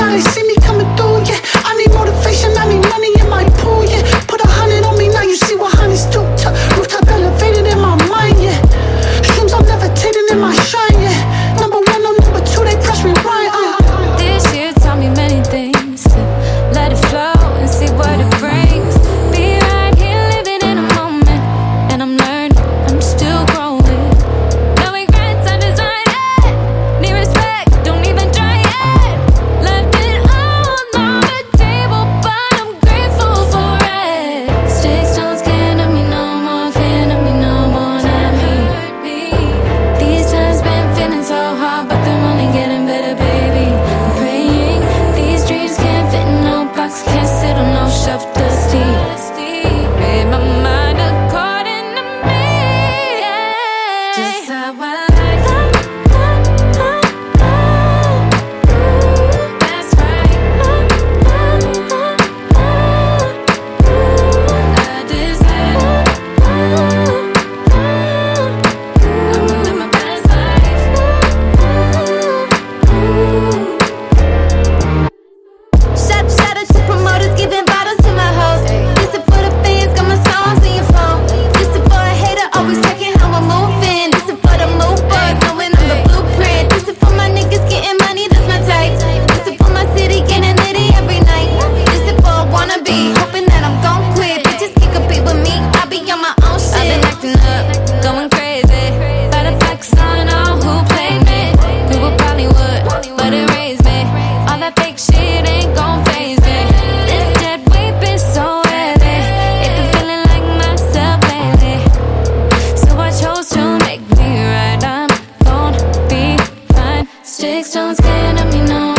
now they see me coming through, yeah. I need motivation, I need money in my pool, yeah. Put 100 on me, now you see what honey's do. Rooftop elevated in my mind, yeah. Shrooms I'm levitating in my shine, yeah. Number one, no number two, they press rewind, This year taught me many things, to let it flow and see what it brings. Be right here living in a moment, and I'm learning, I'm still growing. No regrets, I designed it. Need respect, don't even try it. Left it all on the table, but I'm grateful for it. Sticks, stones can't hurt me no more, can't hurt me no more, not me. These times been feeling so hard, but they're only getting better, baby. I'm praying these dreams can't fit in no box, can't sit on no shelf, dusty. Made my mind according to me, yeah. Just how I like it. That's right. I deserve. I'ma live my best life. Shout out to promoters, giving bottles to my hoes. This is for the fans, got my songs in your phone. This is for a hater, always checking how I'm moving. This is for the movers, knowing I'm the blueprint. This is for my niggas getting money, that's my type. This is for my city, getting litty every night. This is for a wannabe, hoping that I'm gon' quit. Bitches can't compete with me, I be on my own shit. I've been acting up, going crazy. Better flex on all who played me. We were Bollywood, but it raised me. All that fake shit ain't gon' faze me. This dead weight been so heavy. It been feeling like myself lately. So I chose to make me right. I'm gon' be fine. Sticks, stones can't hurt me no